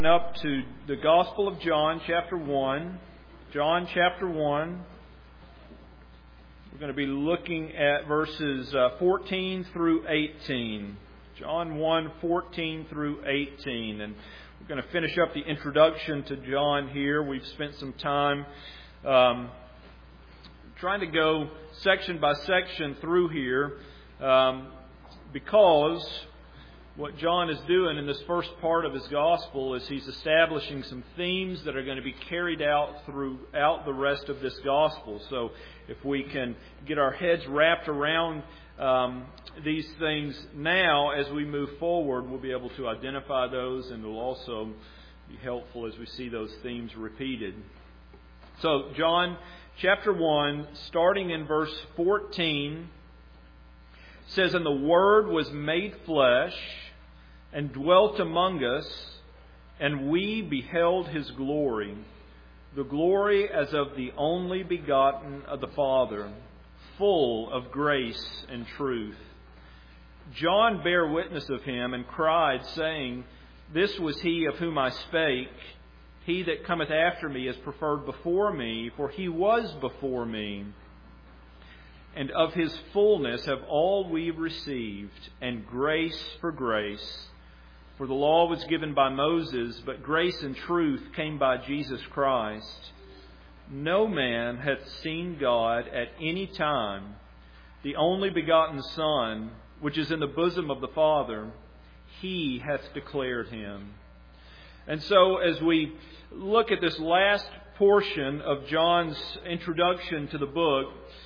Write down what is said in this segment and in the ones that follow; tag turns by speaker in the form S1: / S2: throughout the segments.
S1: Up to the Gospel of John, chapter 1. John, chapter 1. We're going to be looking at verses 14 through 18. John 1, 14 through 18. And we're going to finish up the introduction to John here. We've spent some time trying to go section by section through here because what John is doing in this first part of his gospel is he's establishing some themes that are going to be carried out throughout the rest of this gospel. So if we can get our heads wrapped around these things now as we move forward, we'll be able to identify those, and it'll also be helpful as we see those themes repeated. So John chapter 1, starting in verse 14, says, "And the Word was made flesh and dwelt among us, and we beheld His glory, the glory as of the only begotten of the Father, full of grace and truth. John bare witness of Him, and cried, saying, This was He of whom I spake. He that cometh after me is preferred before me, for He was before me. And of His fullness have all we received, and grace for grace. For the law was given by Moses, but grace and truth came by Jesus Christ. No man hath seen God at any time. The only begotten Son, which is in the bosom of the Father, He hath declared Him." And so as we look at this last portion of John's introduction to the book,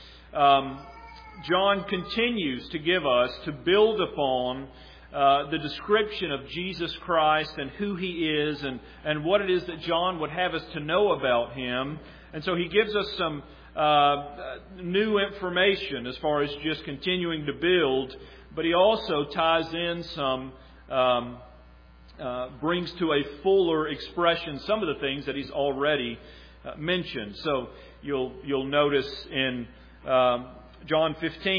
S1: John continues to give us, to build upon the description of Jesus Christ and who He is and what it is that John would have us to know about Him. And so he gives us some new information as far as just continuing to build, but he also ties in some, brings to a fuller expression some of the things that he's already mentioned. So you'll notice in John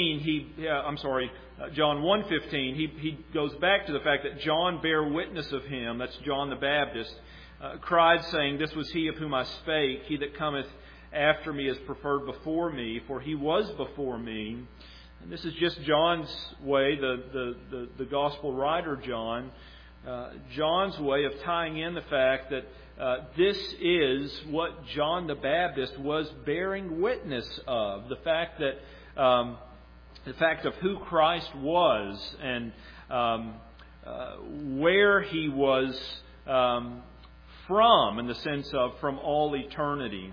S1: 1:15, he goes back to the fact that John bare witness of Him, that's John the Baptist, cried, saying, This was He of whom I spake. He that cometh after me is preferred before me, for He was before me. And this is just John's way, the gospel writer John, John's way of tying in the fact that this is what John the Baptist was bearing witness of. The fact of who Christ was and where He was from, in the sense of from all eternity.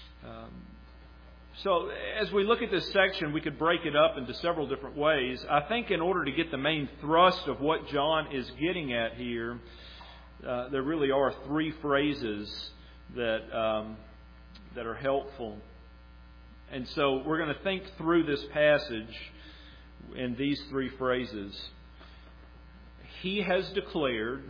S1: So as we look at this section, we could break it up into several different ways. I think in order to get the main thrust of what John is getting at here, there really are three phrases that are helpful. And so we're going to think through this passage in these three phrases. He has declared,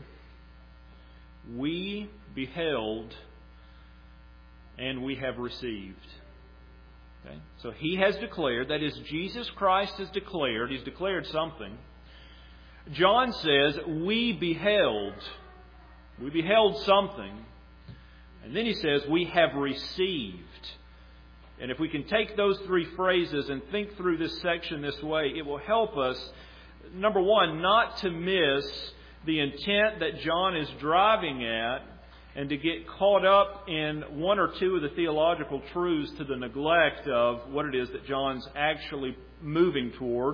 S1: we beheld, and we have received. Okay? So He has declared, that is, Jesus Christ has declared, He's declared something. John says, we beheld something. And then he says, we have received. And if we can take those three phrases and think through this section this way, it will help us, number one, not to miss the intent that John is driving at and to get caught up in one or two of the theological truths to the neglect of what it is that John's actually moving toward.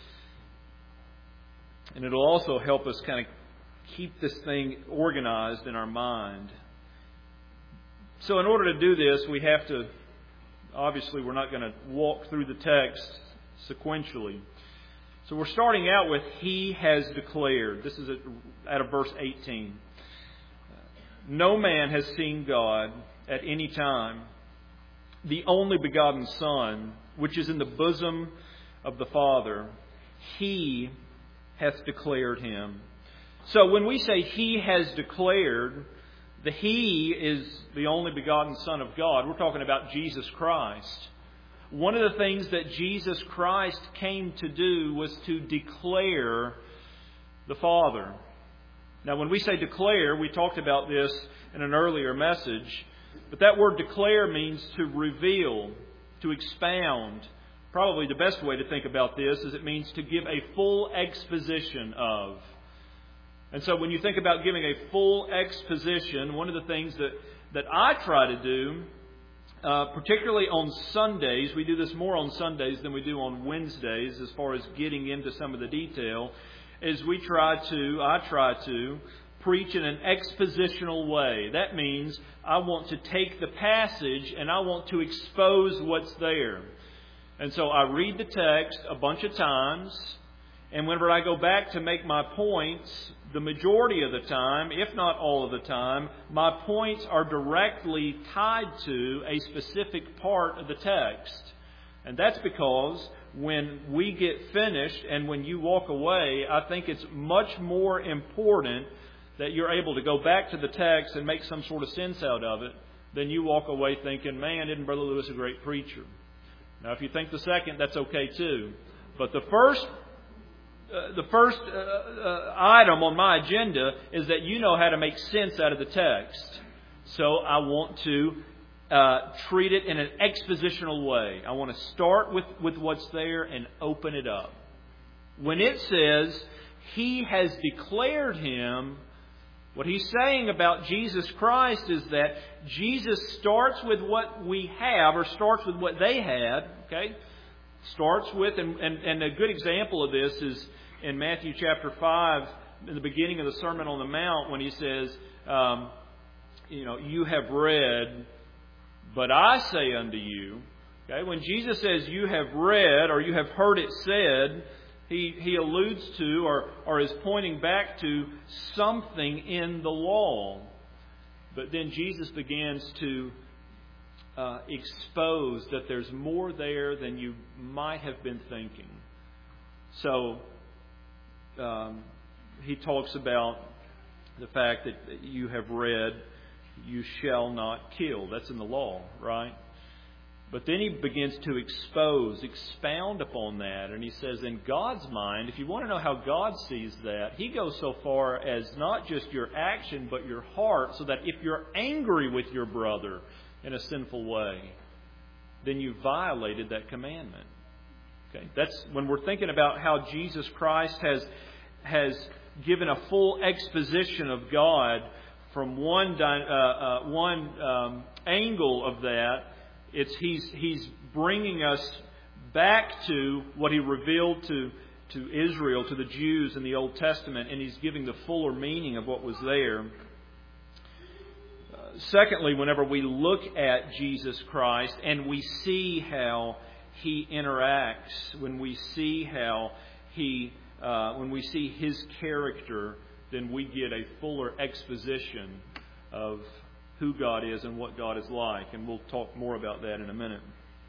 S1: And it'll also help us kind of keep this thing organized in our mind. So in order to do this, we have to, obviously we're not going to walk through the text sequentially. So we're starting out with He has declared. This is out of verse 18. No man has seen God at any time. The only begotten Son, which is in the bosom of the Father, He hath declared Him. So when we say He has declared, the He is the only begotten Son of God. We're talking about Jesus Christ. One of the things that Jesus Christ came to do was to declare the Father. Now, when we say declare, we talked about this in an earlier message, but that word declare means to reveal, to expound. Probably the best way to think about this is it means to give a full exposition of. And so when you think about giving a full exposition, one of the things that I try to do, particularly on Sundays, we do this more on Sundays than we do on Wednesdays as far as getting into some of the detail, is I try to preach in an expositional way. That means I want to take the passage and I want to expose what's there. And so I read the text a bunch of times, and whenever I go back to make my points, the majority of the time, if not all of the time, my points are directly tied to a specific part of the text. And that's because when we get finished and when you walk away, I think it's much more important that you're able to go back to the text and make some sort of sense out of it than you walk away thinking, man, isn't Brother Lewis a great preacher? Now, if you think the second, that's okay too. But the first item on my agenda is that you know how to make sense out of the text. So I want to treat it in an expositional way. I want to start with what's there and open it up. When it says, He has declared Him, what he's saying about Jesus Christ is that Jesus starts with what we have, or starts with what they had, okay? Starts with, and a good example of this is in Matthew chapter 5, in the beginning of the Sermon on the Mount, when he says, you have read, but I say unto you. Okay? When Jesus says you have read or you have heard it said, he alludes to or is pointing back to something in the law. But then Jesus begins to expose that there's more there than you might have been thinking. So he talks about the fact that you have read, you shall not kill. That's in the law, right? But then he begins to expound upon that. And he says, in God's mind, if you want to know how God sees that, He goes so far as not just your action, but your heart, so that if you're angry with your brother in a sinful way, then you violated that commandment. Okay, that's when we're thinking about how Jesus Christ has given a full exposition of God from one angle of that. He's bringing us back to what He revealed to Israel, to the Jews in the Old Testament, and He's giving the fuller meaning of what was there. Secondly, whenever we look at Jesus Christ and we see how He interacts, when we see how when we see His character, then we get a fuller exposition of who God is and what God is like. And we'll talk more about that in a minute.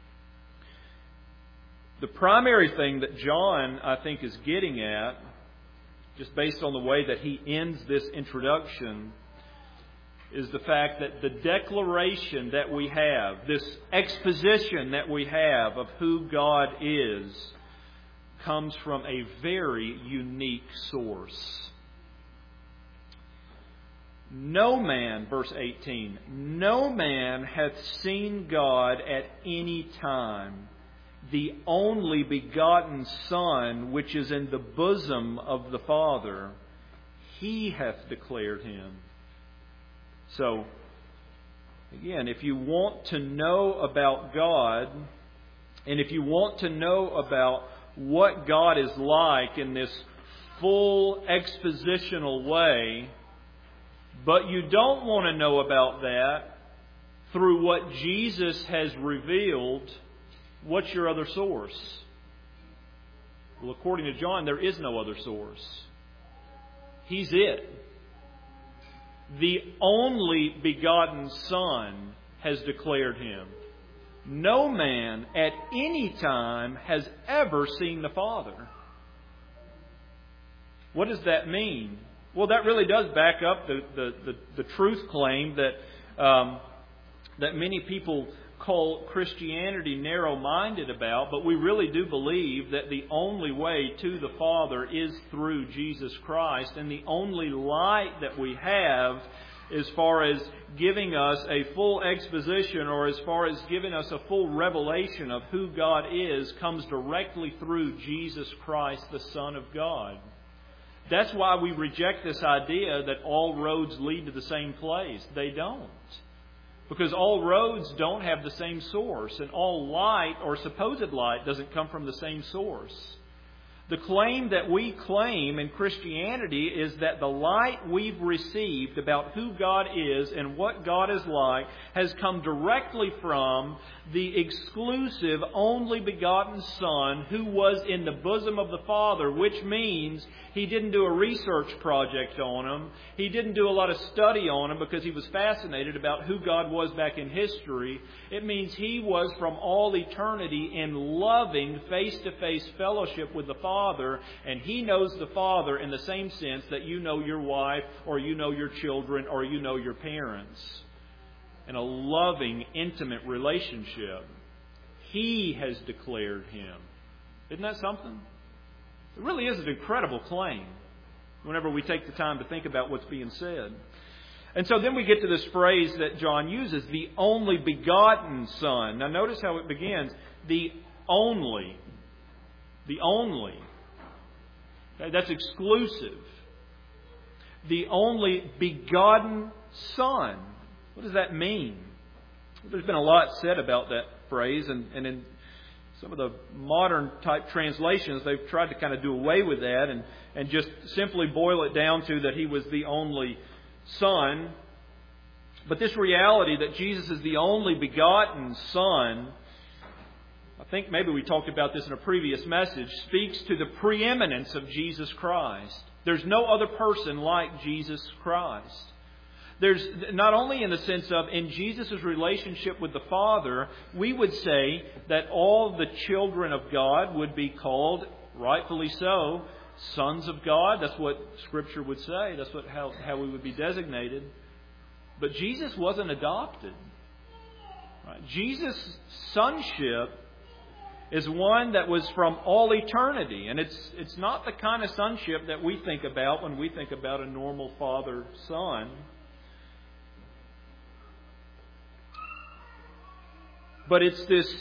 S1: The primary thing that John, I think, is getting at, just based on the way that he ends this introduction, is the fact that the declaration that we have, this exposition that we have of who God is, comes from a very unique source. No man, verse 18, no man hath seen God at any time. The only begotten Son, which is in the bosom of the Father, He hath declared Him. So, again, if you want to know about God, and if you want to know about what God is like in this full expositional way, but you don't want to know about that through what Jesus has revealed, what's your other source? Well, according to John, there is no other source. He's it. The only begotten Son has declared Him. No man at any time has ever seen the Father. What does that mean? Well, that really does back up the truth claim that many people call Christianity narrow-minded about, but we really do believe that the only way to the Father is through Jesus Christ, and the only light that we have as far as giving us a full exposition or as far as giving us a full revelation of who God is comes directly through Jesus Christ, the Son of God. That's why we reject this idea that all roads lead to the same place. They don't. Because all roads don't have the same source, and all light or supposed light doesn't come from the same source. The claim that we claim in Christianity is that the light we've received about who God is and what God is like has come directly from the exclusive, only begotten Son who was in the bosom of the Father, which means He didn't do a research project on Him. He didn't do a lot of study on Him because He was fascinated about who God was back in history. It means He was from all eternity in loving face-to-face fellowship with the Father, and He knows the Father in the same sense that you know your wife, or you know your children, or you know your parents. In a loving, intimate relationship. He has declared Him. Isn't that something? It really is an incredible claim whenever we take the time to think about what's being said. And so then we get to this phrase that John uses, the only begotten Son. Now notice how it begins. The only. The only. That's exclusive. The only begotten Son. What does that mean? There's been a lot said about that phrase, and in some of the modern type translations, they've tried to kind of do away with that and just simply boil it down to that He was the only Son. But this reality that Jesus is the only begotten Son, I think maybe we talked about this in a previous message, speaks to the preeminence of Jesus Christ. There's no other person like Jesus Christ. There's not only in the sense of in Jesus' relationship with the Father, we would say that all the children of God would be called, rightfully so, sons of God. That's what Scripture would say. That's how we would be designated. But Jesus wasn't adopted. Right? Jesus' sonship is one that was from all eternity. And it's not the kind of sonship that we think about when we think about a normal father-son. But it's this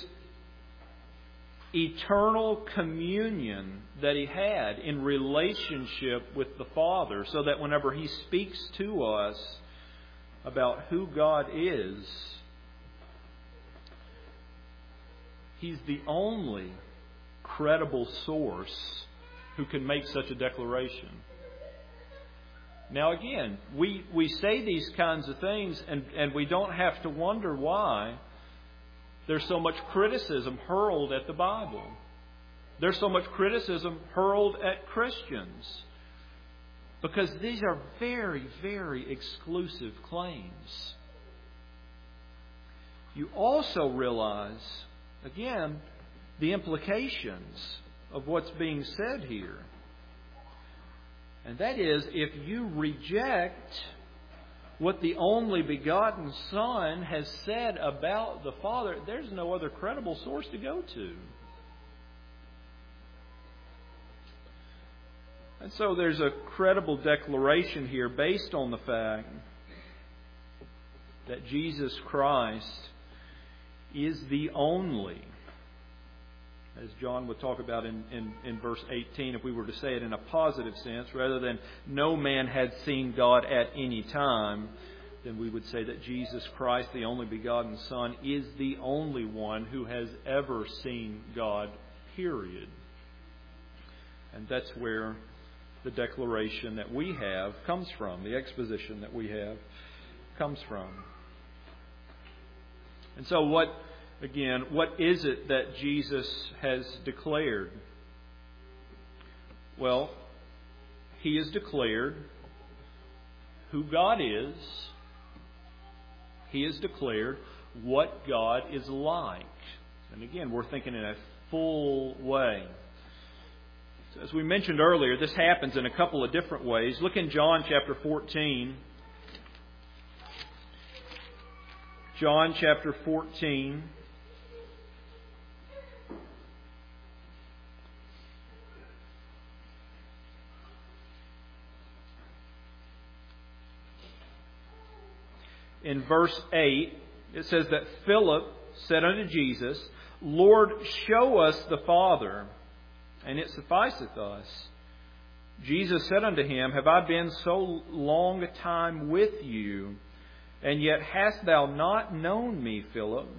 S1: eternal communion that He had in relationship with the Father, so that whenever He speaks to us about who God is, He's the only credible source who can make such a declaration. Now again, we say these kinds of things and we don't have to wonder why there's so much criticism hurled at the Bible. There's so much criticism hurled at Christians. Because these are very, very exclusive claims. You also realize, again, the implications of what's being said here. And that is, if you reject what the only begotten Son has said about the Father, there's no other credible source to go to. And so there's a credible declaration here based on the fact that Jesus Christ is the only, as John would talk about in verse 18, if we were to say it in a positive sense, rather than no man had seen God at any time, then we would say that Jesus Christ, the only begotten Son, is the only one who has ever seen God, period. And that's where the declaration that we have comes from, the exposition that we have comes from. And so what is it that Jesus has declared? Well, He has declared who God is. He has declared what God is like. And again, we're thinking in a full way. So as we mentioned earlier, this happens in a couple of different ways. Look in John chapter 14. John chapter 14. In verse 8, it says that Philip said unto Jesus, Lord, show us the Father, and it sufficeth us. Jesus said unto him, Have I been so long a time with you, and yet hast thou not known me, Philip?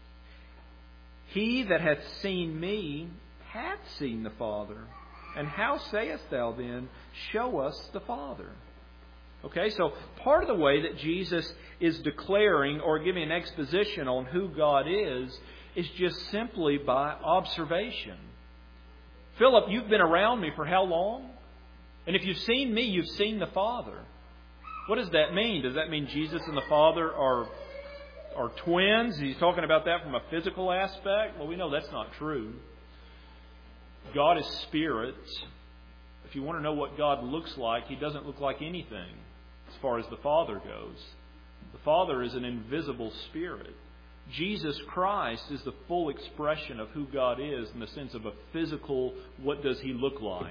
S1: He that hath seen me hath seen the Father. And how sayest thou then, Show us the Father? Okay, so part of the way that Jesus is declaring or giving an exposition on who God is just simply by observation. Philip, you've been around me for how long? And if you've seen me, you've seen the Father. What does that mean? Does that mean Jesus and the Father are twins? He's talking about that from a physical aspect? Well, we know that's not true. God is spirit. If you want to know what God looks like, He doesn't look like anything as far as the Father goes. The Father is an invisible spirit. Jesus Christ is the full expression of who God is in the sense of a physical, what does He look like?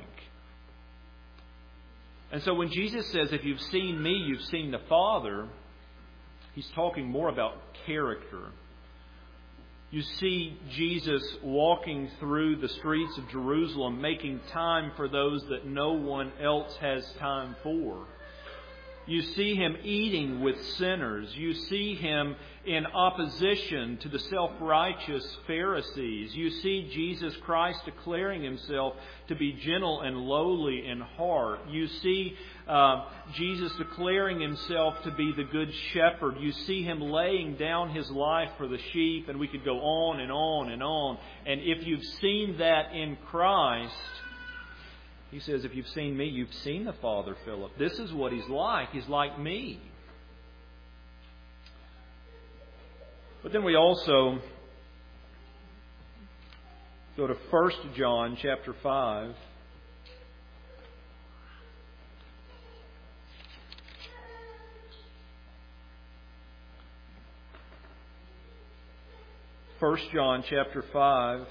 S1: And so when Jesus says, if you've seen me, you've seen the Father, He's talking more about character. You see Jesus walking through the streets of Jerusalem, making time for those that no one else has time for. You see Him eating with sinners. You see Him in opposition to the self-righteous Pharisees. You see Jesus Christ declaring Himself to be gentle and lowly in heart. You see Jesus declaring Himself to be the good shepherd. You see Him laying down His life for the sheep, and we could go on and on and on. And if you've seen that in Christ, He says, if you've seen me, you've seen the Father, Philip. This is what He's like. He's like me. But then we also go to 1 John chapter 5. First John chapter 5.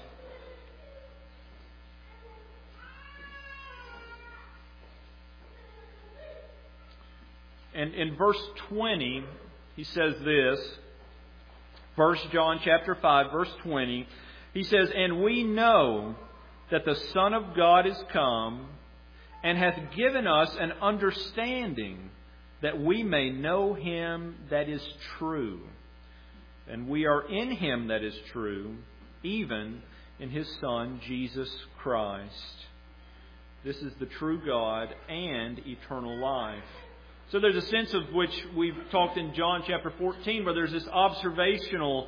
S1: And in verse 20, he says this. 1 John chapter 5, verse 20. He says, And we know that the Son of God is come, and hath given us an understanding, that we may know Him that is true. And we are in Him that is true, even in His Son, Jesus Christ. This is the true God and eternal life. So there's a sense of which we've talked in John chapter 14, where there's this observational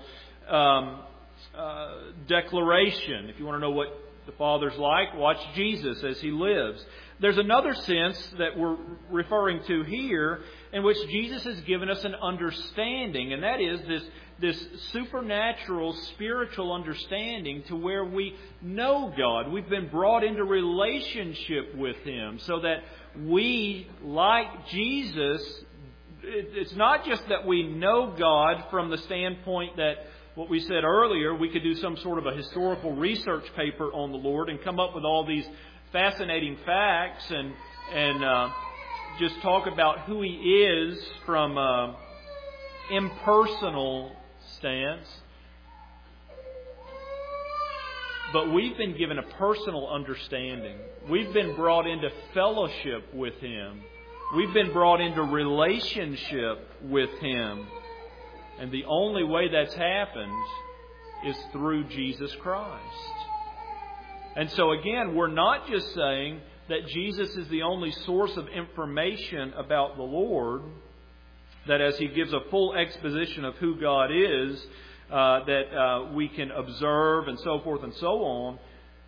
S1: declaration. If you want to know what the Father's like, watch Jesus as He lives. There's another sense that we're referring to here in which Jesus has given us an understanding, and that is this supernatural, spiritual understanding to where we know God. We've been brought into relationship with Him so that we, like Jesus, it's not just that we know God from the standpoint that, what we said earlier, we could do some sort of a historical research paper on the Lord and come up with all these fascinating facts and just talk about who He is from an impersonal stance. But we've been given a personal understanding. We've been brought into fellowship with Him. We've been brought into relationship with Him. And the only way that's happened is through Jesus Christ. And so again, we're not just saying that Jesus is the only source of information about the Lord, that as He gives a full exposition of who God is, that we can observe and so forth and so on.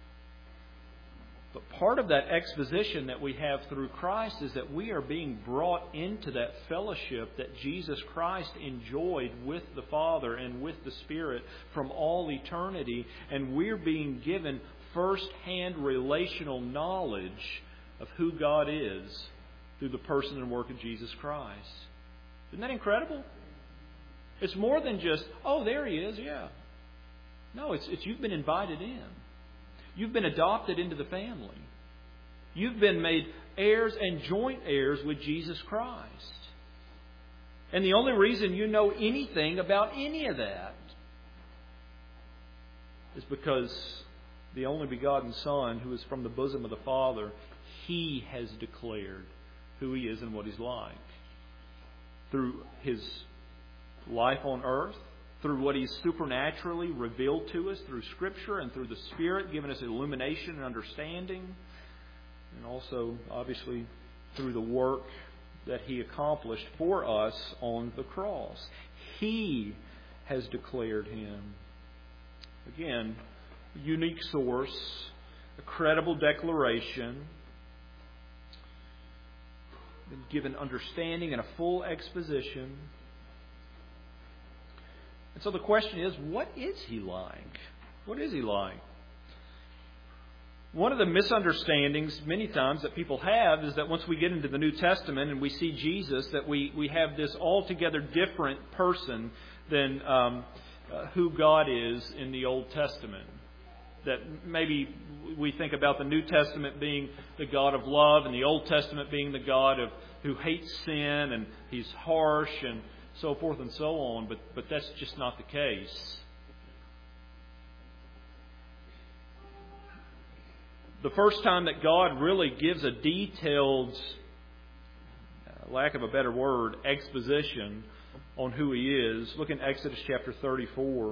S1: But part of that exposition that we have through Christ is that we are being brought into that fellowship that Jesus Christ enjoyed with the Father and with the Spirit from all eternity. And we're being given first-hand relational knowledge of who God is through the person and work of Jesus Christ. Isn't that incredible? It's more than just, oh, there he is, yeah. No, it's you've been invited in. You've been adopted into the family. You've been made heirs and joint heirs with Jesus Christ. And the only reason you know anything about any of that is because the only begotten Son, who is from the bosom of the Father, He has declared who He is and what He's like. Through His life on earth, through what He's supernaturally revealed to us through Scripture and through the Spirit, giving us illumination and understanding, and also, obviously, through the work that He accomplished for us on the cross. He has declared Him. Again, a unique source, a credible declaration, been given understanding and a full exposition. And so the question is, what is He like? What is He like? One of the misunderstandings many times that people have is that once we get into the New Testament and we see Jesus, that we have this altogether different person than who God is in the Old Testament. That maybe we think about the New Testament being the God of love and the Old Testament being the God who hates sin and He's harsh and so forth and so on, but that's just not the case. The first time that God really gives a detailed, lack of a better word, exposition on who He is, look in Exodus chapter 34.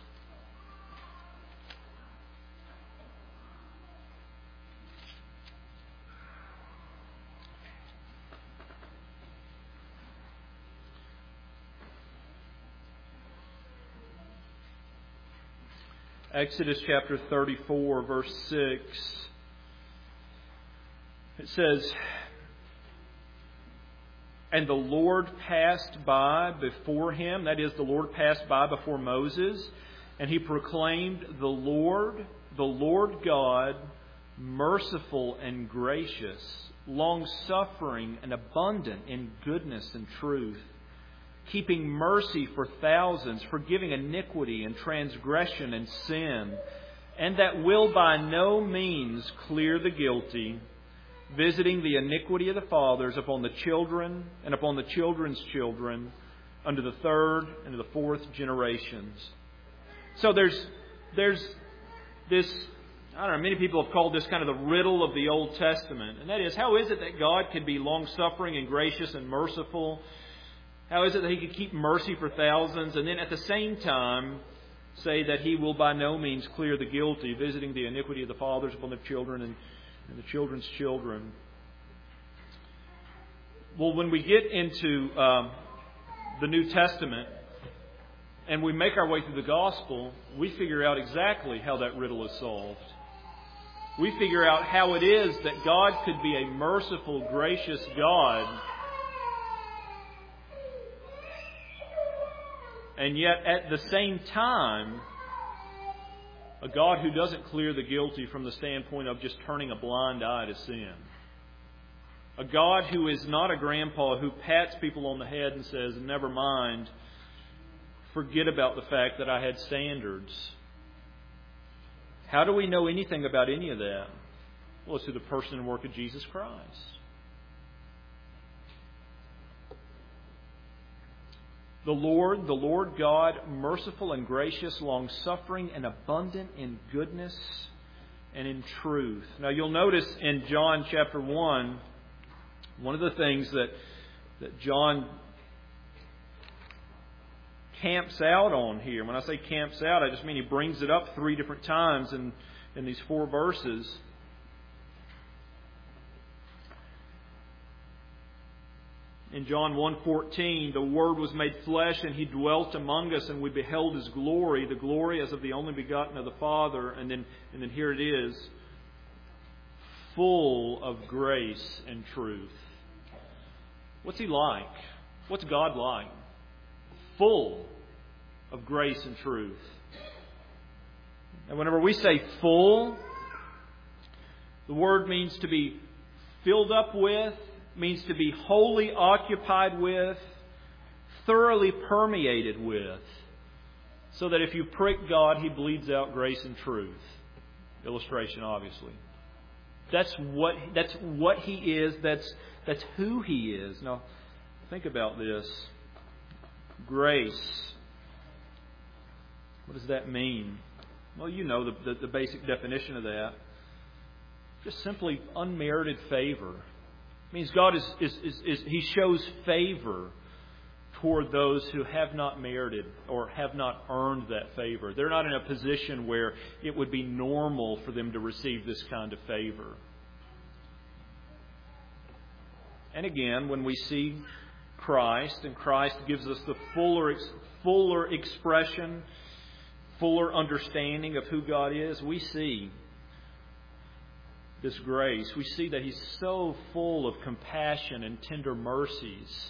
S1: Exodus chapter 34, verse 6. It says, "And the Lord passed by before him," that is, the Lord passed by before Moses, "and he proclaimed, the Lord God, merciful and gracious, long-suffering and abundant in goodness and truth, keeping mercy for thousands, forgiving iniquity and transgression and sin, and that will by no means clear the guilty, visiting the iniquity of the fathers upon the children and upon the children's children, unto the third and to the fourth generations." So there's this, I don't know, many people have called this kind of the riddle of the Old Testament. And that is, how is it that God can be long-suffering and gracious and merciful? How is it that He could keep mercy for thousands and then at the same time say that He will by no means clear the guilty, visiting the iniquity of the fathers upon the children and the children's children? Well, when we get into the New Testament and we make our way through the Gospel, we figure out exactly how that riddle is solved. We figure out how it is that God could be a merciful, gracious God, and yet at the same time, a God who doesn't clear the guilty from the standpoint of just turning a blind eye to sin. A God who is not a grandpa who pats people on the head and says, "Never mind, forget about the fact that I had standards." How do we know anything about any of that? Well, it's through the person and work of Jesus Christ. The Lord God, merciful and gracious, long-suffering and abundant in goodness and in truth. Now you'll notice in John chapter 1, one of the things that John camps out on here. When I say camps out, I just mean he brings it up 3 different times in these 4 verses. In John 1:14, the Word was made flesh and He dwelt among us, and we beheld His glory, the glory as of the only begotten of the Father. And then here it is, full of grace and truth. What's He like? What's God like? Full of grace and truth. And whenever we say full, the word means to be filled up with, means to be wholly occupied with, thoroughly permeated with, so that if you prick God, He bleeds out grace and truth. Illustration, obviously. That's what He is. That's who He is. Now, think about this. Grace. What does that mean? Well, you know the basic definition of that. Just simply unmerited favor. It means God He shows favor toward those who have not merited or have not earned that favor. They're not in a position where it would be normal for them to receive this kind of favor. And again, when we see Christ, and Christ gives us the fuller expression, fuller understanding of who God is, we see this grace. We see that He's so full of compassion and tender mercies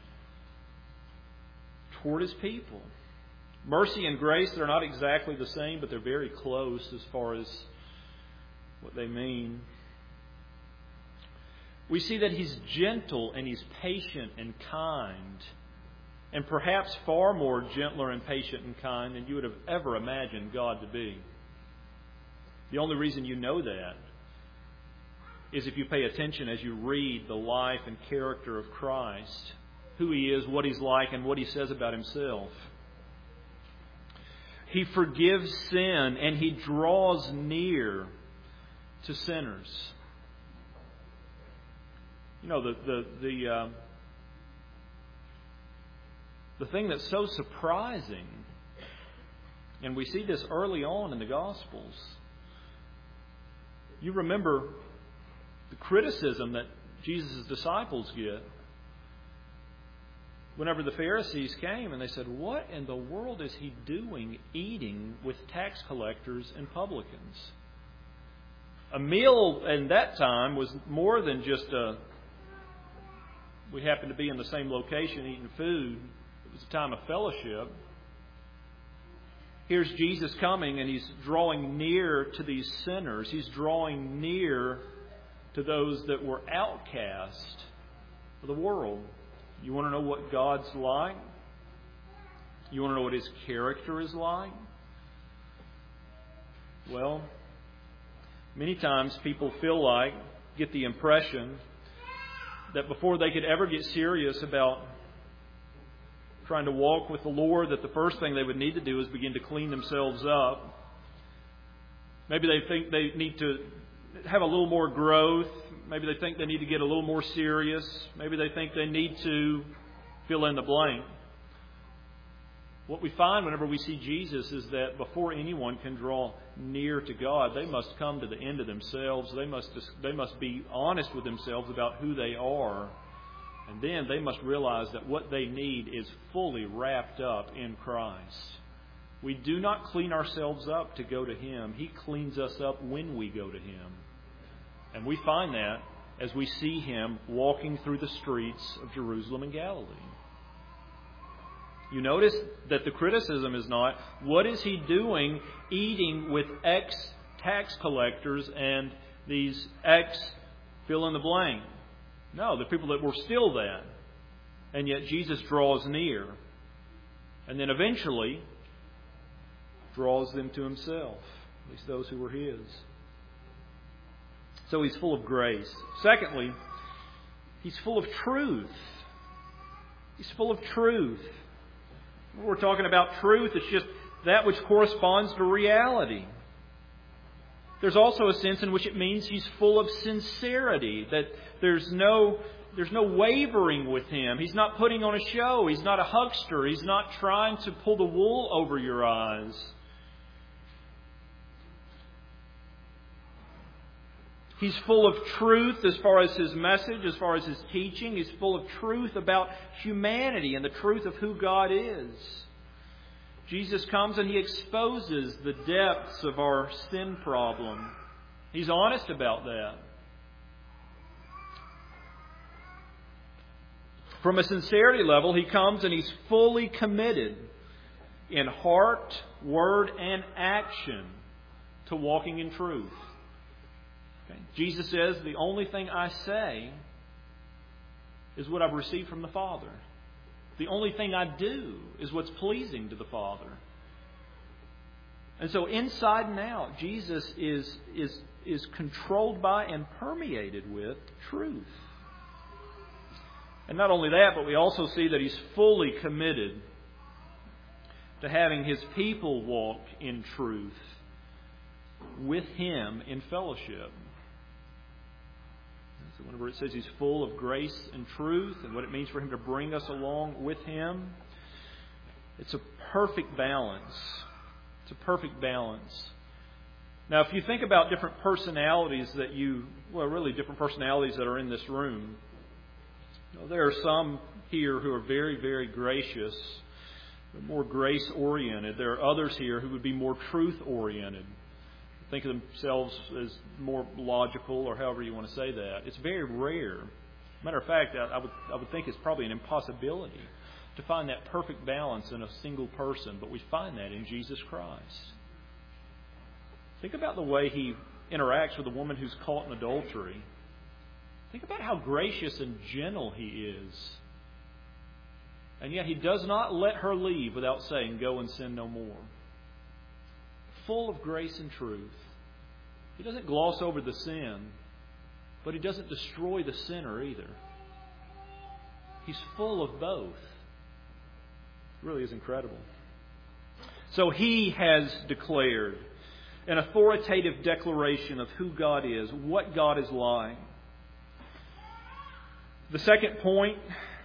S1: toward His people. Mercy and grace, they're not exactly the same, but they're very close as far as what they mean. We see that He's gentle and He's patient and kind, and perhaps far more gentler and patient and kind than you would have ever imagined God to be. The only reason you know that is if you pay attention as you read the life and character of Christ, who He is, what He's like, and what He says about Himself. He forgives sin and He draws near to sinners. You know, the thing that's so surprising, and we see this early on in the Gospels, you remember the criticism that Jesus' disciples get whenever the Pharisees came and they said, "What in the world is He doing eating with tax collectors and publicans?" A meal in that time was more than just we happened to be in the same location eating food. It was a time of fellowship. Here's Jesus coming and He's drawing near to these sinners. He's drawing near to those that were outcast of the world. You want to know what God's like? You want to know what His character is like? Well, many times people get the impression that before they could ever get serious about trying to walk with the Lord, that the first thing they would need to do is begin to clean themselves up. Maybe they think they need to have a little more growth. Maybe they think they need to get a little more serious. Maybe they think they need to fill in the blank. What we find whenever we see Jesus is that before anyone can draw near to God, they must come to the end of themselves. They must be honest with themselves about who they are. And then they must realize that what they need is fully wrapped up in Christ. We do not clean ourselves up to go to Him. He cleans us up when we go to Him. And we find that as we see Him walking through the streets of Jerusalem and Galilee. You notice that the criticism is not, what is He doing eating with ex-tax collectors and these ex-fill-in-the-blank? No, the people that were still that. And yet Jesus draws near. And then eventually draws them to Himself, at least those who were His. So He's full of grace. Secondly, He's full of truth. He's full of truth. When we're talking about truth, it's just that which corresponds to reality. There's also a sense in which it means He's full of sincerity, that there's no wavering with Him. He's not putting on a show. He's not a huckster. He's not trying to pull the wool over your eyes. He's full of truth as far as His message, as far as His teaching. He's full of truth about humanity and the truth of who God is. Jesus comes and He exposes the depths of our sin problem. He's honest about that. From a sincerity level, He comes and He's fully committed in heart, word, and action to walking in truth. Okay. Jesus says, the only thing I say is what I've received from the Father. The only thing I do is what's pleasing to the Father. And so inside and out, Jesus is controlled by and permeated with truth. And not only that, but we also see that He's fully committed to having His people walk in truth with Him in fellowship. So whenever it says He's full of grace and truth and what it means for Him to bring us along with Him, it's a perfect balance. It's a perfect balance. Now, if you think about different personalities different personalities that are in this room, there are some here who are very, very gracious, more grace-oriented. There are others here who would be more truth-oriented. Think of themselves as more logical, or however you want to say that. It's very rare. Matter of fact, I would think it's probably an impossibility to find that perfect balance in a single person, but we find that in Jesus Christ. Think about the way He interacts with a woman who's caught in adultery. Think about how gracious and gentle He is. And yet He does not let her leave without saying, "Go and sin no more." Full of grace and truth. He doesn't gloss over the sin, but He doesn't destroy the sinner either. He's full of both. It really is incredible. So He has declared an authoritative declaration of who God is, what God is like. The second point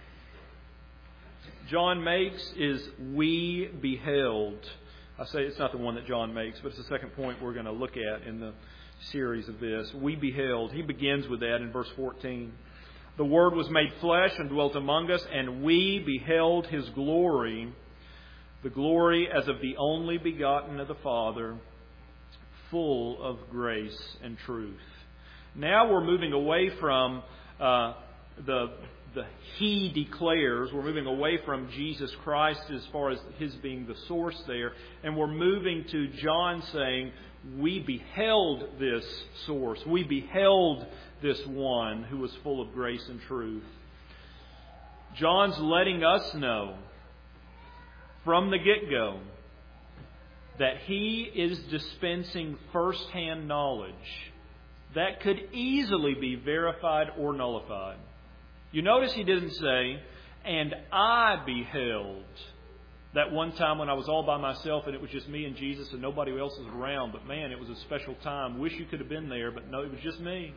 S1: John makes is, we beheld. I say it's not the one that John makes, but it's the second point we're going to look at in the series of this. We beheld. He begins with that in verse 14. The Word was made flesh and dwelt among us, and we beheld His glory, the glory as of the only begotten of the Father, full of grace and truth. Now we're moving away from the He declares. We're moving away from Jesus Christ as far as His being the source there. And we're moving to John saying, we beheld this source. We beheld this one who was full of grace and truth. John's letting us know from the get-go that he is dispensing first-hand knowledge that could easily be verified or nullified. You notice he didn't say, and I beheld that one time when I was all by myself and it was just me and Jesus and nobody else was around. But man, it was a special time. Wish you could have been there, but no, it was just me.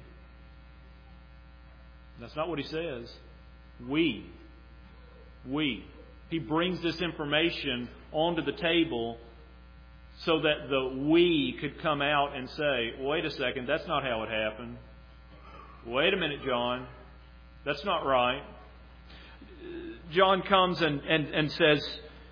S1: That's not what he says. We. He brings this information onto the table so that the we could come out and say, wait a second, that's not how it happened. Wait a minute, John. That's not right. John comes and says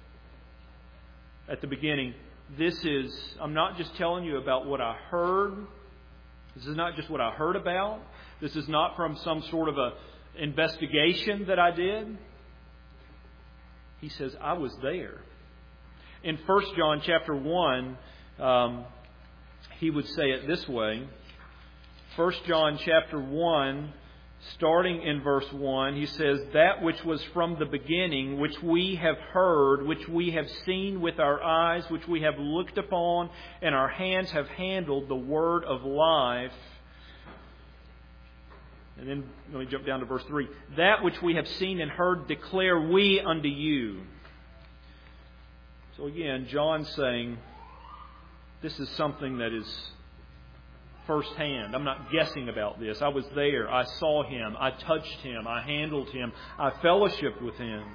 S1: at the beginning, I'm not just telling you about what I heard. This is not just what I heard about. This is not from some sort of a investigation that I did. He says, I was there. In 1 John chapter 1, he would say it this way. 1 John chapter 1, starting in verse 1, he says, that which was from the beginning, which we have heard, which we have seen with our eyes, which we have looked upon, and our hands have handled, the word of life. And then let me jump down to verse 3. That which we have seen and heard declare we unto you. So again, John's saying this is something that is firsthand. I'm not guessing about this. I was there. I saw Him. I touched Him. I handled Him. I fellowshiped with Him.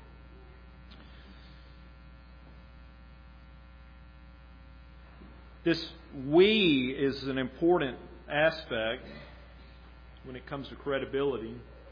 S1: This we is an important aspect when it comes to credibility.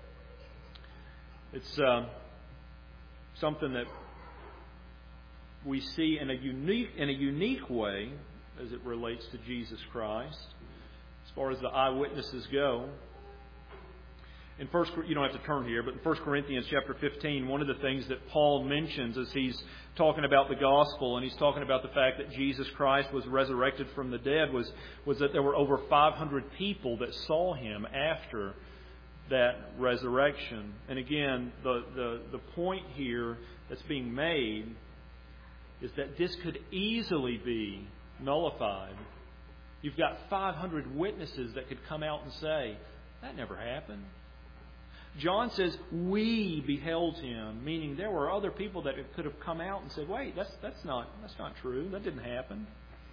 S1: It's something that we see in a unique way as it relates to Jesus Christ, as far as the eyewitnesses go. You don't have to turn here, but in 1 Corinthians chapter 15, one of the things that Paul mentions as he's talking about the gospel and he's talking about the fact that Jesus Christ was resurrected from the dead was that there were over 500 people that saw Him after that resurrection. And again, the point here that's being made is that this could easily be nullified. You've got 500 witnesses that could come out and say, that never happened. John says, we beheld him, meaning there were other people that could have come out and said, wait, that's not true. That didn't happen.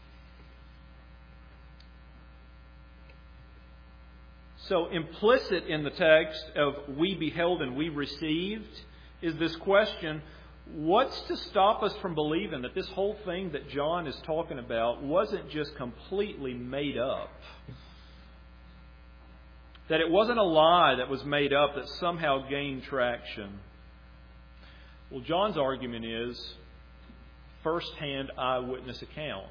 S1: So implicit in the text of we beheld and we received is this question, what's to stop us from believing that this whole thing that John is talking about wasn't just completely made up? That it wasn't a lie that was made up that somehow gained traction? Well, John's argument is first-hand eyewitness account.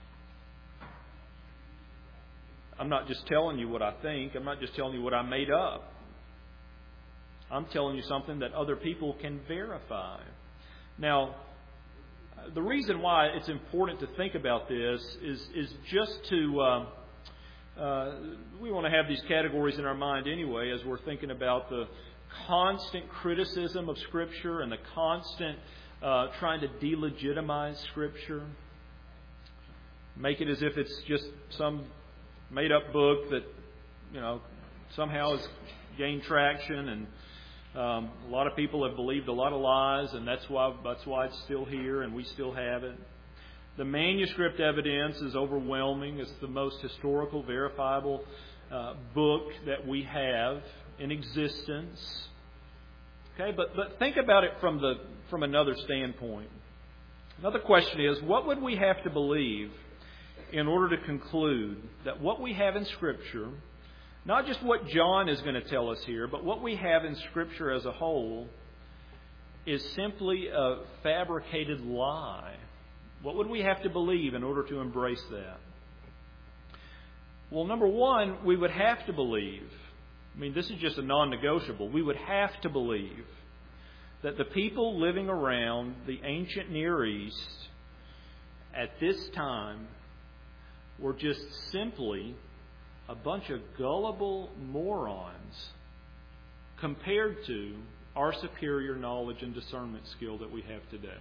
S1: I'm not just telling you what I think. I'm not just telling you what I made up. I'm telling you something that other people can verify. Now, the reason why it's important to think about this is just to... we want to have these categories in our mind anyway as we're thinking about the constant criticism of Scripture and the constant trying to delegitimize Scripture. Make it as if it's just some made-up book that, somehow has gained traction, and a lot of people have believed a lot of lies, and that's why it's still here and we still have it. The manuscript evidence is overwhelming. It's the most historical, verifiable book that we have in existence. Okay, but think about it from another standpoint. Another question is, what would we have to believe in order to conclude that what we have in Scripture, not just what John is going to tell us here, but what we have in Scripture as a whole, is simply a fabricated lie? What would we have to believe in order to embrace that? Well, number one, we would have to believe, this is just a non-negotiable, we would have to believe that the people living around the ancient Near East at this time were just simply a bunch of gullible morons compared to our superior knowledge and discernment skill that we have today.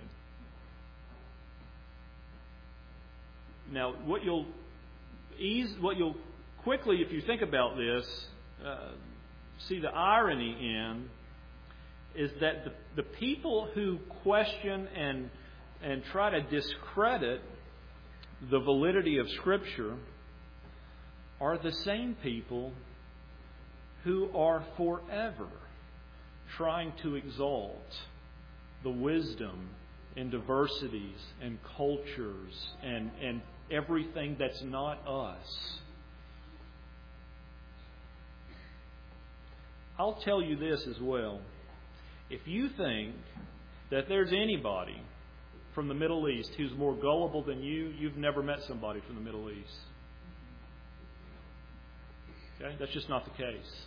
S1: Now, what you'll quickly, if you think about this, see the irony in is that the people who question and try to discredit the validity of Scripture are the same people who are forever trying to exalt the wisdom and diversities and cultures and everything that's not us. I'll tell you this as well. If you think that there's anybody from the Middle East who's more gullible than you, you've never met somebody from the Middle East. Okay? That's just not the case.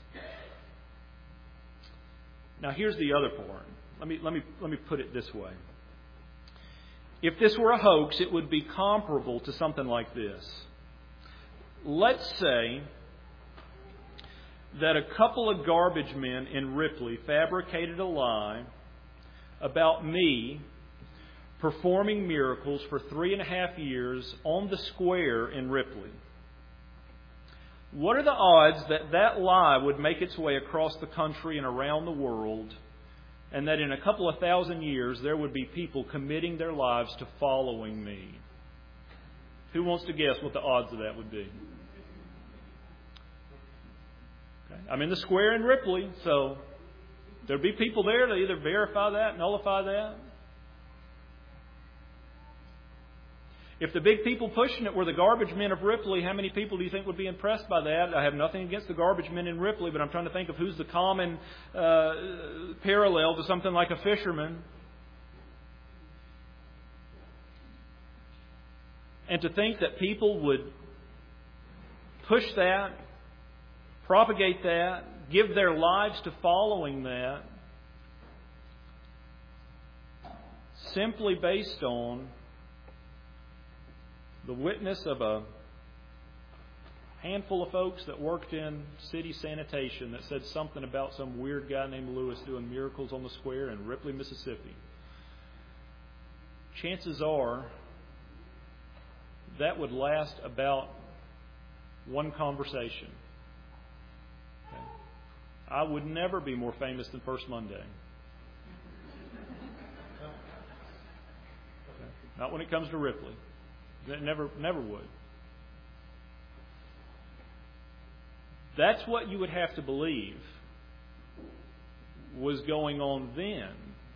S1: Now here's the other part. Let me put it this way. If this were a hoax, it would be comparable to something like this. Let's say that a couple of garbage men in Ripley fabricated a lie about me performing miracles for 3.5 years on the square in Ripley. What are the odds that that lie would make its way across the country and around the world, and that in a couple of thousand years there would be people committing their lives to following me? Who wants to guess what the odds of that would be? Okay. I'm in the square in Ripley, so there'd be people there to either verify that, nullify that. If the big people pushing it were the garbage men of Ripley, how many people do you think would be impressed by that? I have nothing against the garbage men in Ripley, but I'm trying to think of who's the common parallel to something like a fisherman. And to think that people would push that, propagate that, give their lives to following that, simply based on the witness of a handful of folks that worked in city sanitation that said something about some weird guy named Lewis doing miracles on the square in Ripley, Mississippi. Chances are that would last about one conversation. Okay. I would never be more famous than First Monday. Okay. Not when it comes to Ripley. Never would. That's what you would have to believe was going on then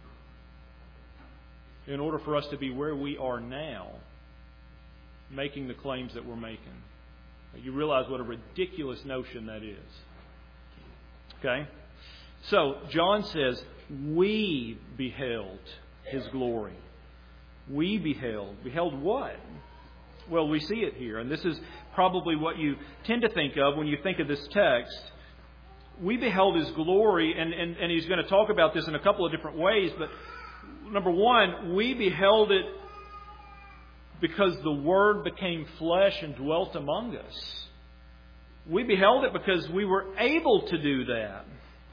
S1: in order for us to be where we are now, making the claims that we're making. You realize what a ridiculous notion that is. Okay? So, John says, we beheld His glory. We beheld. Beheld what? Well, we see it here, and this is probably what you tend to think of when you think of this text. We beheld His glory, and he's going to talk about this in a couple of different ways, but number one, we beheld it because the Word became flesh and dwelt among us. We beheld it because we were able to do that.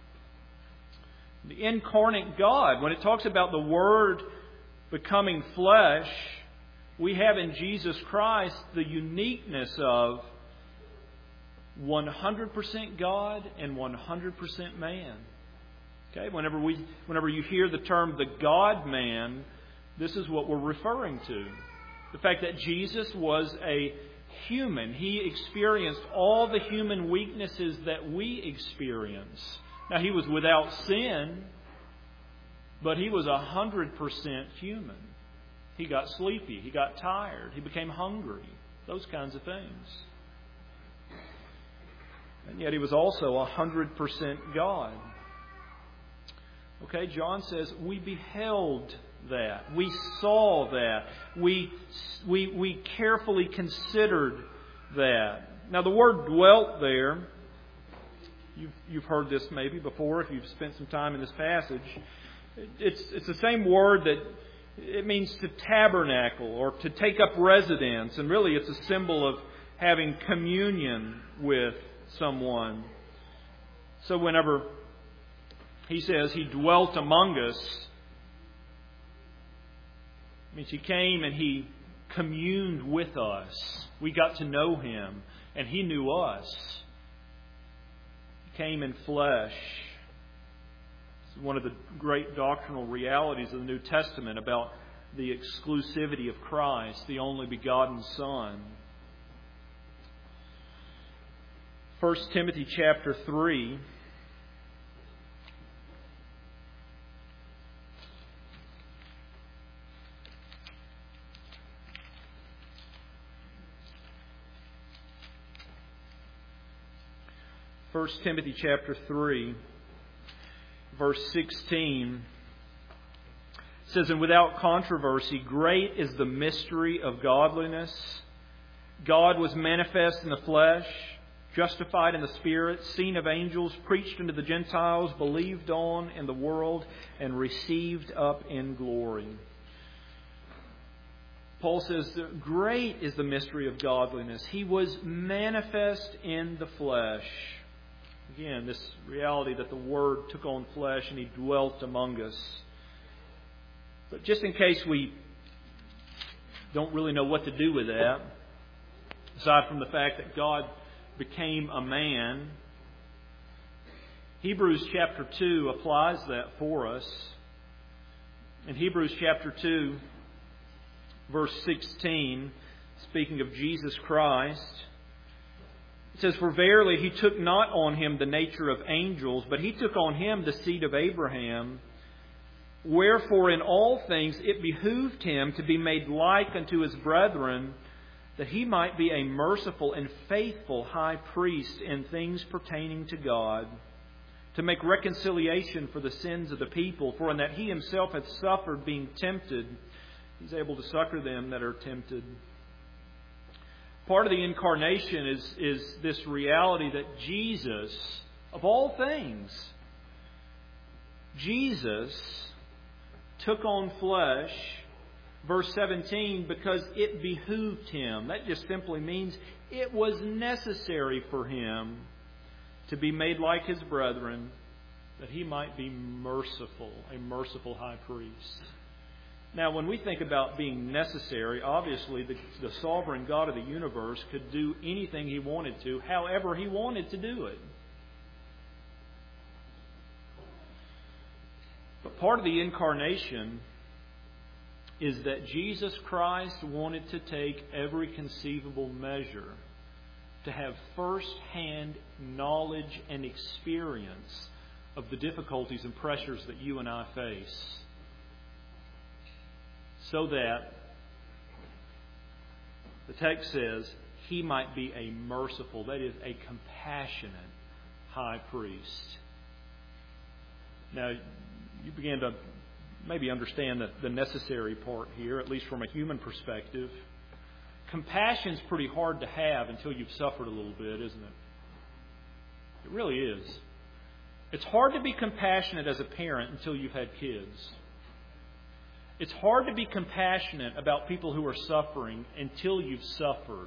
S1: The incarnate God, when it talks about the Word becoming flesh, we have in Jesus Christ the uniqueness of 100% God and 100% man. Okay, whenever you hear the term the God-man, this is what we're referring to. The fact that Jesus was a human. He experienced all the human weaknesses that we experience. Now, He was without sin, but He was 100% human. He got sleepy. He got tired. He became hungry. Those kinds of things. And yet He was also 100% God. Okay, John says, we beheld that. We saw that. We carefully considered that. Now, the word dwelt there, you've heard this maybe before if you've spent some time in this passage. It's the same word that it means to tabernacle or to take up residence. And really it's a symbol of having communion with someone. So whenever he says He dwelt among us, it means He came and He communed with us. We got to know Him and He knew us. He came in flesh. It's one of the great doctrinal realities of the New Testament about the exclusivity of Christ, the only begotten Son. 1 Timothy chapter 3. First Timothy chapter 3, verse 16 says, "And without controversy, great is the mystery of godliness. God was manifest in the flesh, justified in the Spirit, seen of angels, preached unto the Gentiles, believed on in the world, and received up in glory." Paul says, great is the mystery of godliness. He was manifest in the flesh. Again, this reality that the Word took on flesh and He dwelt among us. But just in case we don't really know what to do with that, aside from the fact that God became a man, Hebrews chapter 2 applies that for us. In Hebrews chapter 2, verse 16, speaking of Jesus Christ, it says, "For verily He took not on Him the nature of angels, but He took on Him the seed of Abraham. Wherefore in all things it behooved Him to be made like unto His brethren, that He might be a merciful and faithful high priest in things pertaining to God, to make reconciliation for the sins of the people. For in that He Himself hath suffered being tempted, He's able to succor them that are tempted." Part of the incarnation is this reality that Jesus, of all things, Jesus took on flesh Verse 17, because it behooved him. That just simply means it was necessary for him to be made like his brethren, that he might be merciful, a merciful high priest. Now, when we think about being necessary, obviously the sovereign God of the universe could do anything He wanted to, however He wanted to do it. But part of the incarnation is that Jesus Christ wanted to take every conceivable measure to have first-hand knowledge and experience of the difficulties and pressures that you and I face, so that, the text says, He might be a merciful, that is, a compassionate high priest. Now, you begin to maybe understand the necessary part here, at least from a human perspective. Compassion's pretty hard to have until you've suffered a little bit, isn't it? It really is. It's hard to be compassionate as a parent until you've had kids. It's hard to be compassionate about people who are suffering until you've suffered.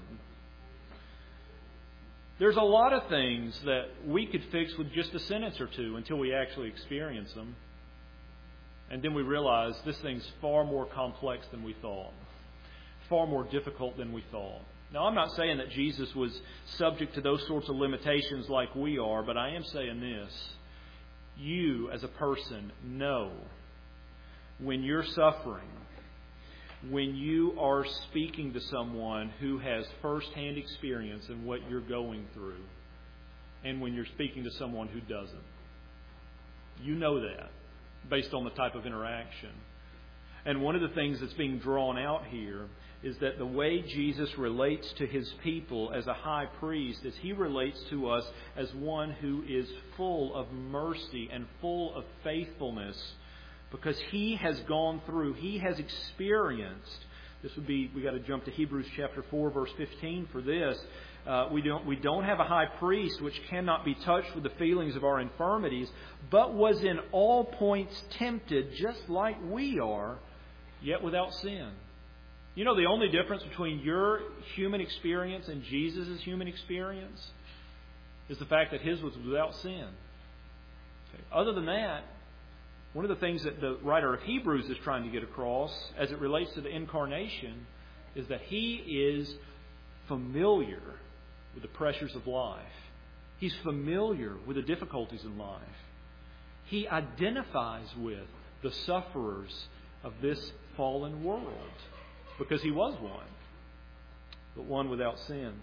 S1: There's a lot of things that we could fix with just a sentence or two until we actually experience them. And then we realize this thing's far more complex than we thought, far more difficult than we thought. Now, I'm not saying that Jesus was subject to those sorts of limitations like we are, but I am saying this. You, as a person, know when you're suffering, when you are speaking to someone who has first-hand experience in what you're going through, and when you're speaking to someone who doesn't. You know that based on the type of interaction. And one of the things that's being drawn out here is that the way Jesus relates to His people as a high priest is He relates to us as one who is full of mercy and full of faithfulness, because He has gone through, He has experienced. We got to jump to Hebrews chapter 4, verse 15 for this. We don't have a high priest which cannot be touched with the feelings of our infirmities, but was in all points tempted, just like we are, yet without sin. You know the only difference between your human experience and Jesus' human experience is the fact that His was without sin. Okay. Other than that, one of the things that the writer of Hebrews is trying to get across as it relates to the incarnation is that He is familiar with the pressures of life. He's familiar with the difficulties in life. He identifies with the sufferers of this fallen world because He was one, but one without sin.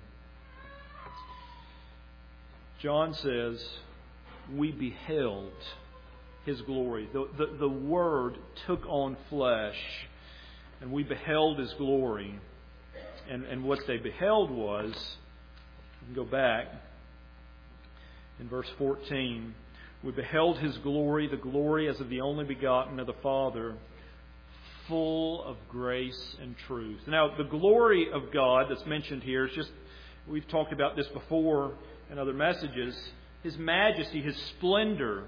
S1: John says, we beheld His glory. The Word took on flesh, and we beheld His glory. And what they beheld was, we can go back in verse 14, we beheld His glory, the glory as of the only begotten of the Father, full of grace and truth. Now, the glory of God that's mentioned here is just, we've talked about this before in other messages, His majesty, His splendor.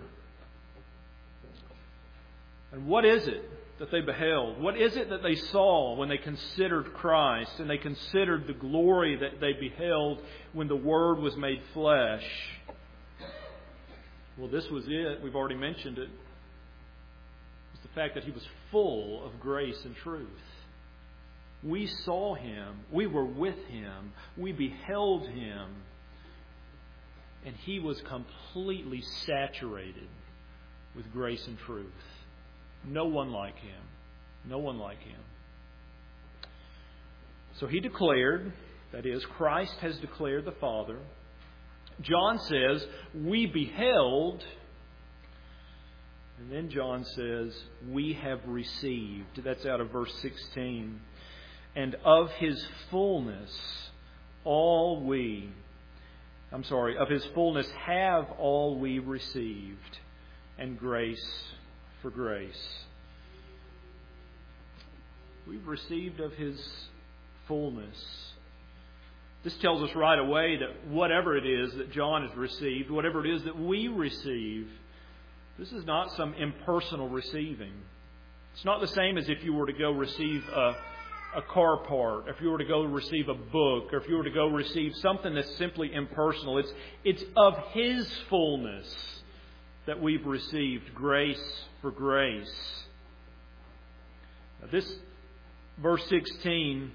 S1: And what is it that they beheld? What is it that they saw when they considered Christ and they considered the glory that they beheld when the Word was made flesh? Well, this was it. We've already mentioned it. It's the fact that He was full of grace and truth. We saw Him. We were with Him. We beheld Him. And He was completely saturated with grace and truth. No one like Him. No one like Him. So He declared, that is, Christ has declared the Father. John says, we beheld. And then John says, we have received. That's out of verse 16. And of His fullness, of His fullness have all we received. And grace for grace. We've received of His fullness. This tells us right away that whatever it is that John has received, whatever it is that we receive, this is not some impersonal receiving. It's not the same as if you were to go receive a car part, if you were to go receive a book, or if you were to go receive something that's simply impersonal. It's of His fullness that we've received grace for grace. Now this verse 16,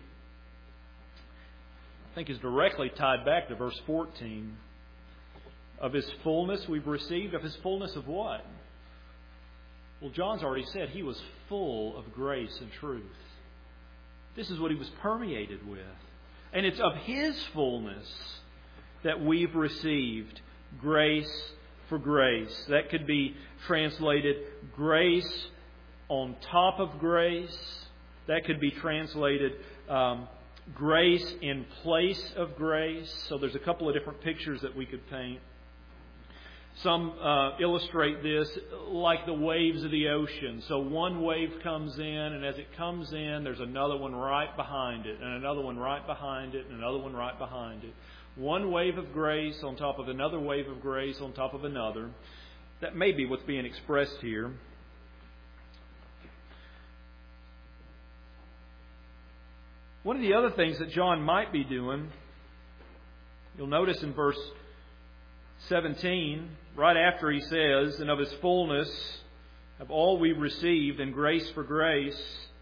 S1: I think, is directly tied back to verse 14. Of His fullness we've received. Of His fullness of what? Well, John's already said He was full of grace and truth. This is what He was permeated with. And it's of His fullness that we've received grace for grace. That could be translated grace on top of grace. That could be translated grace in place of grace. So there's a couple of different pictures that we could paint. Some illustrate this like the waves of the ocean. So one wave comes in, and as it comes in, there's another one right behind it, and another one right behind it, and another one right behind it. One wave of grace on top of another wave of grace on top of another. That may be what's being expressed here. One of the other things that John might be doing, you'll notice in verse 17, right after he says, and of His fullness have all we received, and grace for grace.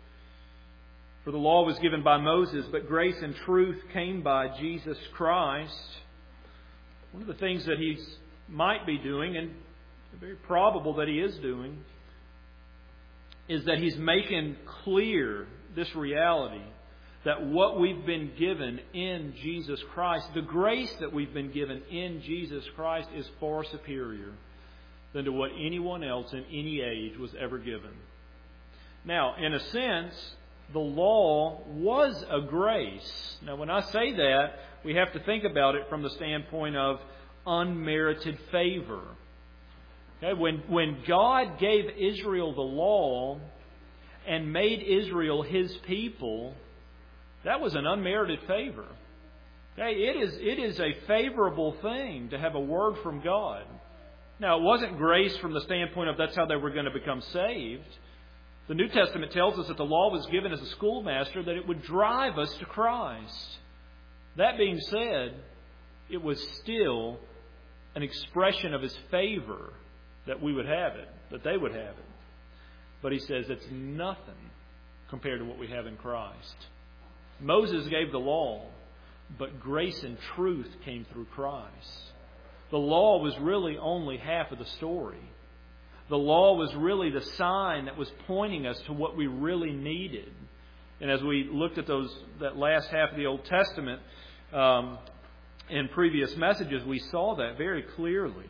S1: For the law was given by Moses, but grace and truth came by Jesus Christ. One of the things that he might be doing, and very probable that he is doing, is that he's making clear this reality, that what we've been given in Jesus Christ, the grace that we've been given in Jesus Christ, is far superior than to what anyone else in any age was ever given. Now, in a sense, the law was a grace. Now, when I say that, we have to think about it from the standpoint of unmerited favor. Okay? When God gave Israel the law and made Israel His people, that was an unmerited favor. Okay? It is a favorable thing to have a word from God. Now, it wasn't grace from the standpoint of that's how they were going to become saved. The New Testament tells us that the law was given as a schoolmaster, that it would drive us to Christ. That being said, it was still an expression of His favor that we would have it, that they would have it. But he says it's nothing compared to what we have in Christ. Moses gave the law, but grace and truth came through Christ. The law was really only half of the story. The law was really the sign that was pointing us to what we really needed. And as we looked at that last half of the Old Testament in previous messages, we saw that very clearly.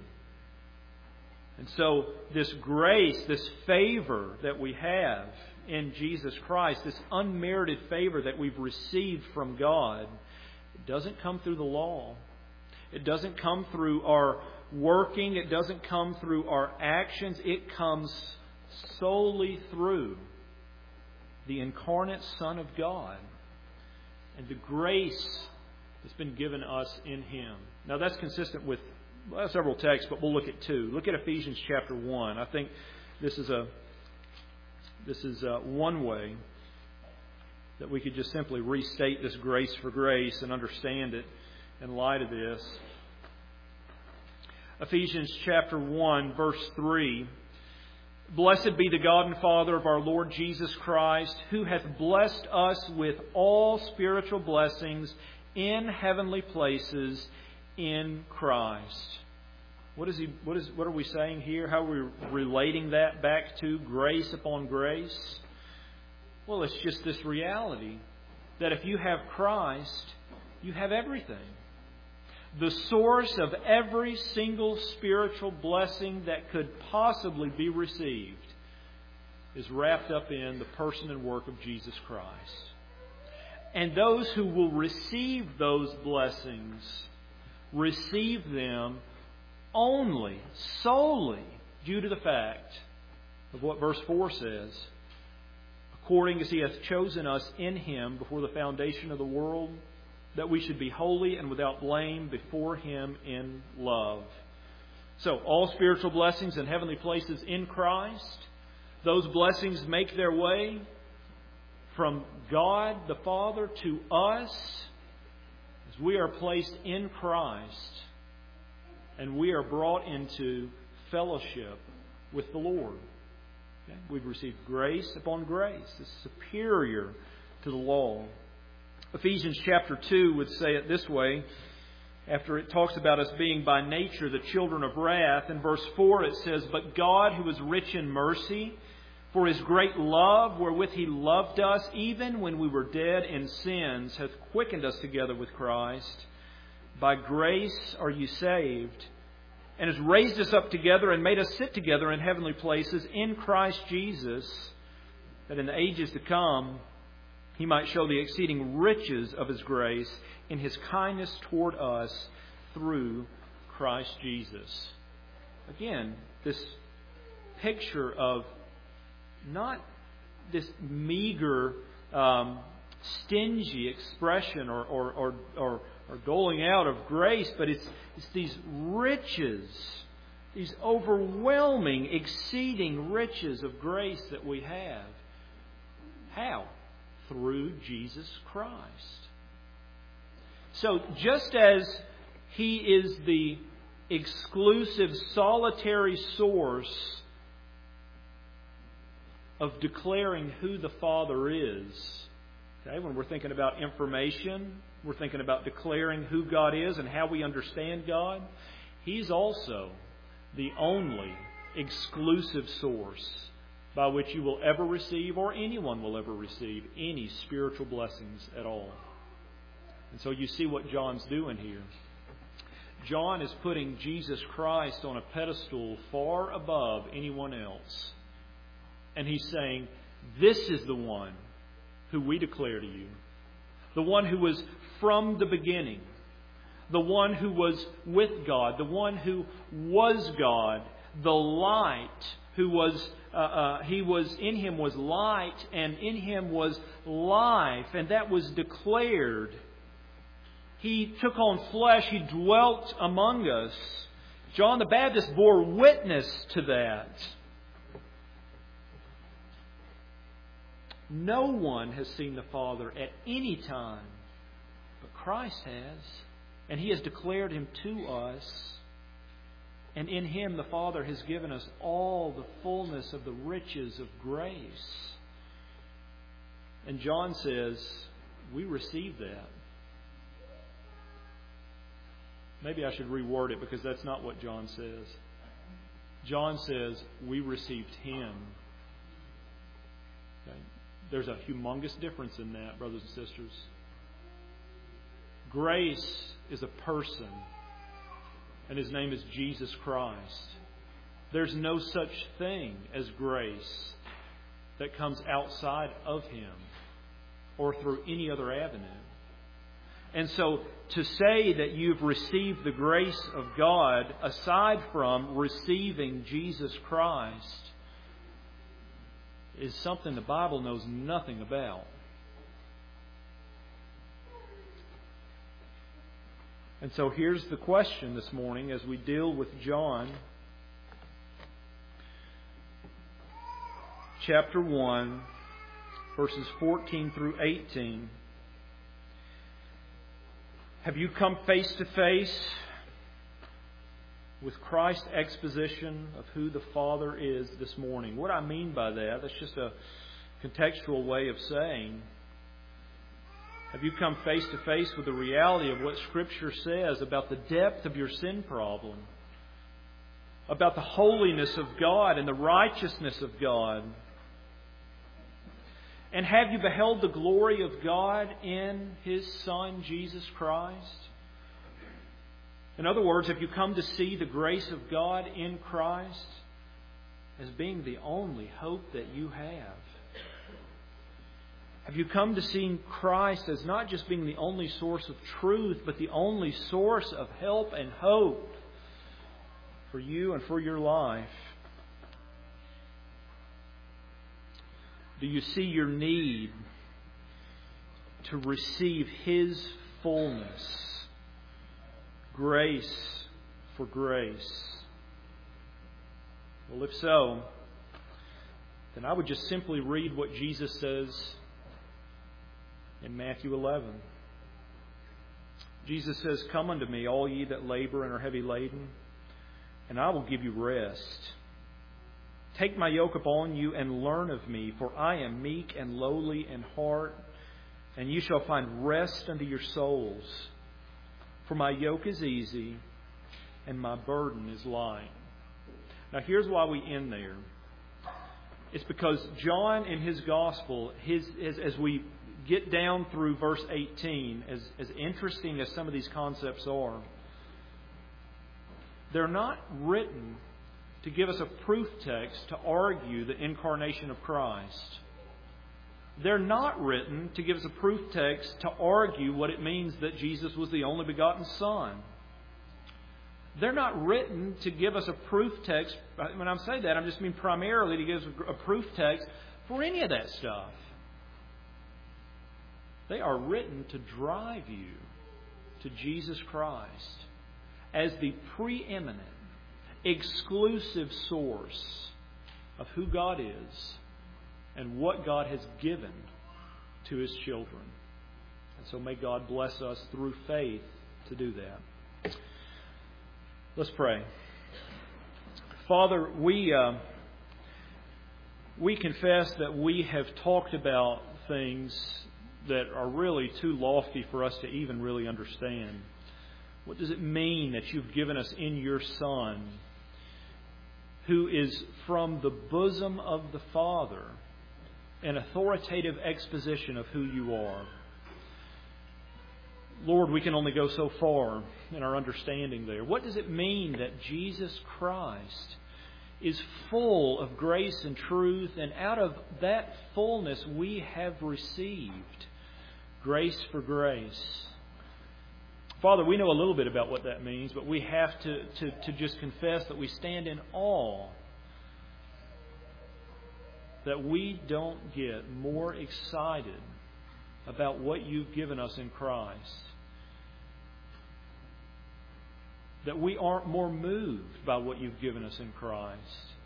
S1: And so this grace, this favor that we have in Jesus Christ, this unmerited favor that we've received from God, it doesn't come through the law. It doesn't come through our working. It doesn't come through our actions. It comes solely through the incarnate Son of God and the grace that's been given us in Him. Now that's consistent with several texts, but we'll look at two. Look at Ephesians chapter 1. I think this is one way that we could just simply restate this grace for grace and understand it in light of this. Ephesians chapter 1, verse 3. Blessed be the God and Father of our Lord Jesus Christ, who hath blessed us with all spiritual blessings in heavenly places in Christ. What are we saying here? How are we relating that back to grace upon grace? Well, it's just this reality that if you have Christ, you have everything. The source of every single spiritual blessing that could possibly be received is wrapped up in the person and work of Jesus Christ. And those who will receive those blessings receive them only, solely, due to the fact of what verse 4 says. According as He hath chosen us in Him before the foundation of the world, that we should be holy and without blame before Him in love. So, all spiritual blessings in heavenly places in Christ. those blessings make their way from God the Father to us as we are placed in Christ and we are brought into fellowship with the Lord. Okay? We've received grace upon grace. It's superior to the law. Ephesians chapter 2 would say it this way, after it talks about us being by nature the children of wrath. In verse 4 it says, "But God, who is rich in mercy, for His great love wherewith He loved us, even when we were dead in sins, hath quickened us together with Christ. By grace are you saved, and has raised us up together and made us sit together in heavenly places in Christ Jesus, that in the ages to come He might show the exceeding riches of His grace in His kindness toward us through Christ Jesus." Again, this picture of not this meager, stingy expression or doling out of grace, but it's these riches, these overwhelming, exceeding riches of grace that we have. How? Through Jesus Christ. So just as He is the exclusive, solitary source of declaring who the Father is. Okay, when we're thinking about information, we're thinking about declaring who God is and how we understand God. He's also the only exclusive source by which you will ever receive, or anyone will ever receive, any spiritual blessings at all. And so you see what John's doing here. John is putting Jesus Christ on a pedestal far above anyone else. And he's saying, this is the one who we declare to you. The one who was from the beginning. The one who was with God. The one who was God. The light who was, in Him was light, and in Him was life. And that was declared. He took on flesh. He dwelt among us. John the Baptist bore witness to that. No one has seen the Father at any time, but Christ has. And He has declared Him to us. And in Him the Father has given us all the fullness of the riches of grace. And John says, we receive that. Maybe I should reword it, because that's not what John says. John says, we received Him. Okay? There's a humongous difference in that, brothers and sisters. Grace is a person, and His name is Jesus Christ. There's no such thing as grace that comes outside of Him or through any other avenue. And so to say that you've received the grace of God aside from receiving Jesus Christ is something the Bible knows nothing about. And so here's the question this morning as we deal with John chapter 1, verses 14 through 18. Have you come face to face with Christ's exposition of who the Father is this morning? What I mean by that's just a contextual way of saying, have you come face to face with the reality of what Scripture says about the depth of your sin problem? About the holiness of God and the righteousness of God? And have you beheld the glory of God in His Son, Jesus Christ? In other words, have you come to see the grace of God in Christ as being the only hope that you have? Have you come to see Christ as not just being the only source of truth, but the only source of help and hope for you and for your life? Do you see your need to receive His fullness, grace for grace? Well, if so, then I would just simply read what Jesus says in Matthew 11. Jesus says, "Come unto me, all ye that labor and are heavy laden, and I will give you rest. Take my yoke upon you and learn of me, for I am meek and lowly in heart, and you shall find rest unto your souls. For my yoke is easy and my burden is light." Now here's why we end there. It's because John in his gospel, as we get down through verse 18, as interesting as some of these concepts are, they're not written to give us a proof text to argue the incarnation of Christ. They're not written to give us a proof text to argue what it means that Jesus was the only begotten Son. They're not written to give us a proof text. When I say that, I just mean primarily to give us a proof text for any of that stuff. They are written to drive you to Jesus Christ as the preeminent, exclusive source of who God is and what God has given to His children. And so may God bless us through faith to do that. Let's pray. Father, we confess that we have talked about things that are really too lofty for us to even really understand. What does it mean that you've given us in your Son, who is from the bosom of the Father, an authoritative exposition of who you are? Lord, we can only go so far in our understanding there. What does it mean that Jesus Christ is full of grace and truth, and out of that fullness we have received grace for grace? Father, we know a little bit about what that means, but we have to just confess that we stand in awe that we don't get more excited about what you've given us in Christ, that we aren't more moved by what you've given us in Christ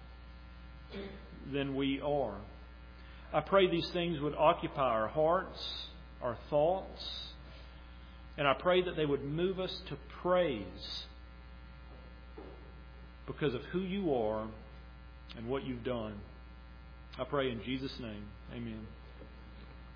S1: than we are. I pray these things would occupy our hearts, our thoughts, and I pray that they would move us to praise because of who you are and what you've done. I pray in Jesus' name. Amen.